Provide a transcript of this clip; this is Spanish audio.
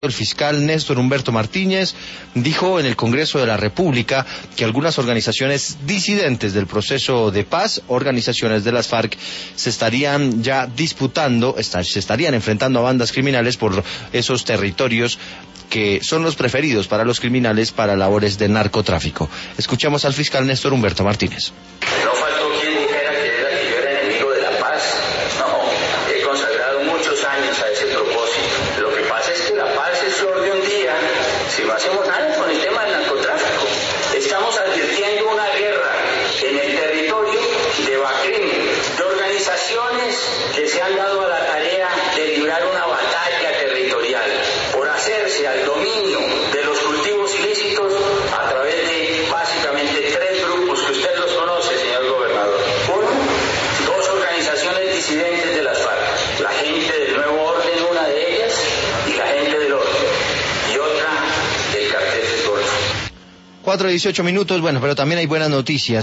El fiscal Néstor Humberto Martínez dijo en el Congreso de la República que algunas organizaciones disidentes del proceso de paz, organizaciones de las FARC, se estarían ya disputando, se estarían enfrentando a bandas criminales por esos territorios que son los preferidos para los criminales para labores de narcotráfico. Escuchemos al fiscal Néstor Humberto Martínez. No faltó quien dijera que yo era enemigo de la paz. No, he consagrado muchos años a ese propósito. Lo que pasa es que la paz es flor de un día si no hacemos nada con el tema del narcotráfico. Estamos advirtiendo una guerra en el territorio de Bacrim, de organizaciones que se han dado a la tarea de librar una batalla territorial por hacerse al dominio de los cultivos ilícitos a través de básicamente tres grupos que usted los conoce, señor gobernador. Uno, dos organizaciones disidentes de las FARC, la gente del Nuevo Orden, una de ellas, y la gente del Orden, y otra del Cartel del Golfo. 4:18 minutos, bueno, pero también hay buenas noticias.